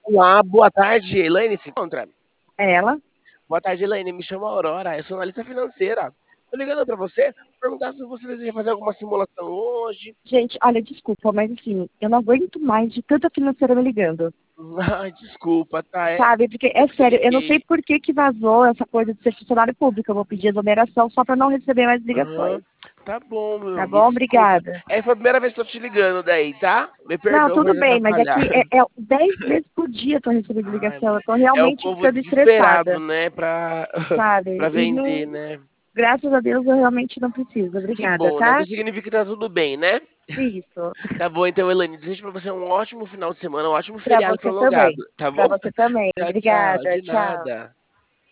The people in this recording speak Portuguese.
Olá, boa tarde, Elaine, se encontra? É ela? Boa tarde, Elaine, me chamo Aurora, eu sou analista financeira. Tô ligando pra você, perguntar se você deseja fazer alguma simulação hoje. Gente, olha, desculpa, mas assim, eu não aguento mais de tanta financeira me ligando. Ai, desculpa, tá? Sabe? Porque, Eu é te sério, eu não sei liguei. por que vazou essa coisa de ser funcionário público. Eu vou pedir exoneração só pra não receber mais ligações. Aham, tá bom, Tá me bom? desculpa. Obrigada. É, foi a primeira vez que eu tô te ligando daí, tá? Me Não, perdoa por tudo te bem, mas é atrapalhar. que é 10 vezes por dia eu tô recebendo Ai, ligação. Eu tô é o realmente povo ficando desesperado, estressada, né, pra, sabe? pra E vender, não, né? graças a Deus eu realmente não preciso. Que Obrigada, bom, né? Então tá? significa que tá tudo bem, né? Isso. Tá bom, então, Elaine, desejo pra você um ótimo final de semana, um ótimo Pra feriado você também. prolongado, tá Pra bom? você também. Tchau, tchau, Obrigada. de Tchau. nada.